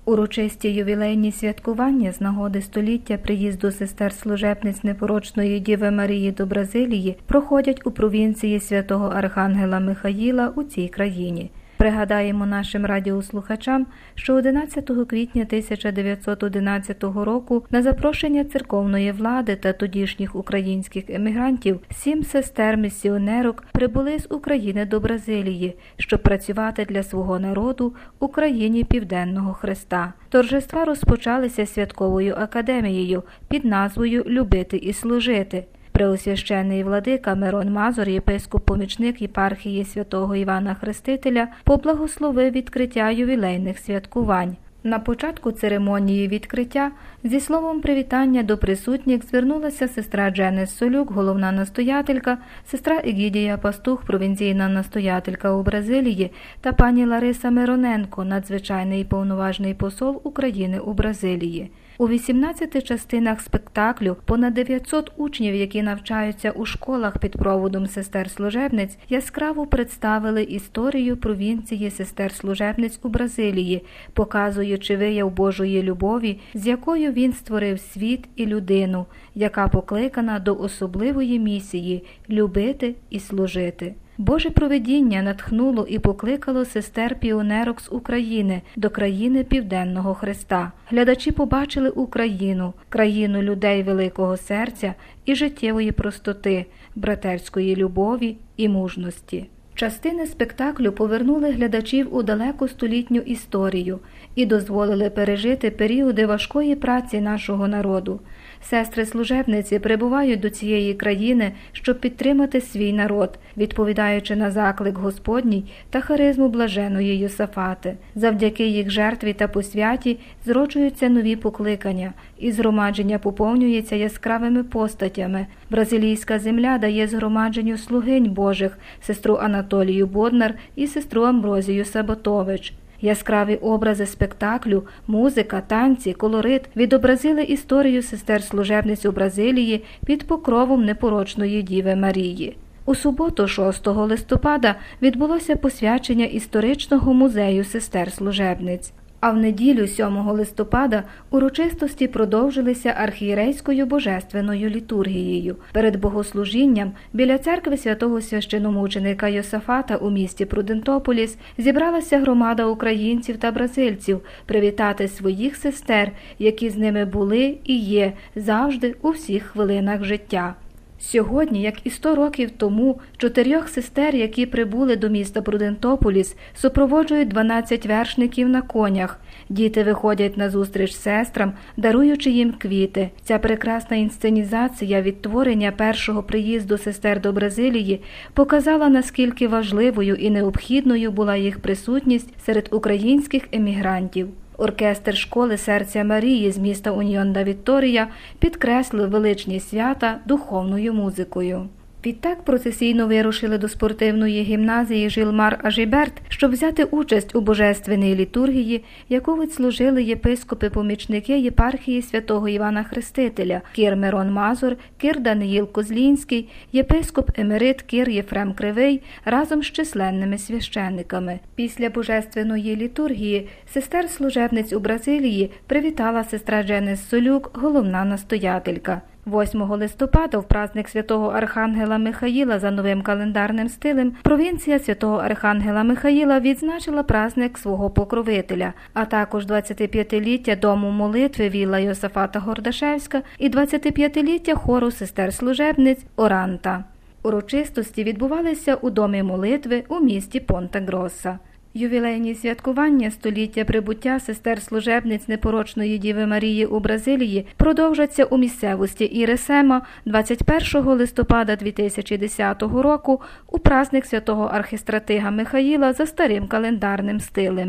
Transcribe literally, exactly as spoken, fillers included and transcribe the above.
Урочисті ювілейні святкування з нагоди століття приїзду сестер-служебниць Непорочної Діви Марії до Бразилії проходять у провінції святого Архангела Михаїла у цій країні. Пригадаємо нашим радіослухачам, що одинадцятого квітня тисяча дев'ятсот одинадцятого року на запрошення церковної влади та тодішніх українських емігрантів сім сестер-місіонерок прибули з України до Бразилії, щоб працювати для свого народу у країні Південного Хреста. Торжества розпочалися святковою академією під назвою «Любити і служити». Преосвященний владика Мирон Мазур, єпископ-помічник єпархії святого Івана Хрестителя, поблагословив відкриття ювілейних святкувань. На початку церемонії відкриття зі словом привітання до присутніх звернулася сестра Дженес Солюк, головна настоятелька, сестра Егідія Пастух, провінційна настоятелька у Бразилії, та пані Лариса Мироненко, надзвичайний і повноважний посол України у Бразилії. У вісімнадцяти частинах спектаклю понад дев'ятсот учнів, які навчаються у школах під проводом сестер-служебниць, яскраво представили історію провінції сестер-служебниць у Бразилії, показуючи вияв Божої любові, з якою він створив світ і людину, яка покликана до особливої місії – любити і служити. Боже провидіння натхнуло і покликало сестер-піонерок з України до країни Південного Хреста. Глядачі побачили Україну, країну людей великого серця і життєвої простоти, братерської любові і мужності. Частини спектаклю повернули глядачів у далеку столітню історію і дозволили пережити періоди важкої праці нашого народу. Сестри-служебниці прибувають до цієї країни, щоб підтримати свій народ, відповідаючи на заклик Господній та харизму блаженої Йосафати. Завдяки їх жертві та посвяті зроджуються нові покликання, і згромадження поповнюється яскравими постатями. Бразилійська земля дає згромадженню слугинь Божих, сестру Анатолію Боднар і сестру Амброзію Саботович. Яскраві образи спектаклю, музика, танці, колорит відобразили історію сестер-служебниць у Бразилії під покровом Непорочної Діви Марії. У суботу, шостого листопада, відбулося посвячення історичного музею сестер-служебниць. А в неділю, сьомого листопада, урочистості продовжилися архієрейською божественною літургією. Перед богослужінням біля церкви святого священомученика Йосафата у місті Прудентополіс зібралася громада українців та бразильців привітати своїх сестер, які з ними були і є завжди у всіх хвилинах життя. Сьогодні, як і сто років тому, чотирьох сестер, які прибули до міста Прудентополіс, супроводжують дванадцять вершників на конях. Діти виходять на зустріч сестрам, даруючи їм квіти. Ця прекрасна інсценізація відтворення першого приїзду сестер до Бразилії показала, наскільки важливою і необхідною була їх присутність серед українських емігрантів. Оркестр школи серця Марії з міста Уньйон-да-Вікторія підкреслив величність свята духовною музикою. Відтак процесійно вирушили до спортивної гімназії Жилмар Ажіберт, щоб взяти участь у божественній літургії, яку відслужили єпископи-помічники єпархії святого Івана Хрестителя кір Мирон Мазур, кір Даниїл Козлінський, єпископ-емерит кір Єфрем Кривий разом з численними священниками. Після божественної літургії сестер-служебниць у Бразилії привітала сестра Дженес Солюк, головна настоятелька. восьмого листопада в праздник святого Архангела Михаїла за новим календарним стилем провінція святого Архангела Михаїла відзначила праздник свого покровителя, а також двадцятип'ятиліття Дому молитви Вілла Йосафата Гордашевська і двадцятип'ятиліття хору сестер-служебниць Оранта. Урочистості відбувалися у Домі молитви у місті Понта-Гросса. Ювілейні святкування століття прибуття сестер-служебниць Непорочної Діви Марії у Бразилії продовжаться у місцевості Іресема двадцять першого листопада дві тисячі десятого року у праздник святого архистратига Михаїла за старим календарним стилем.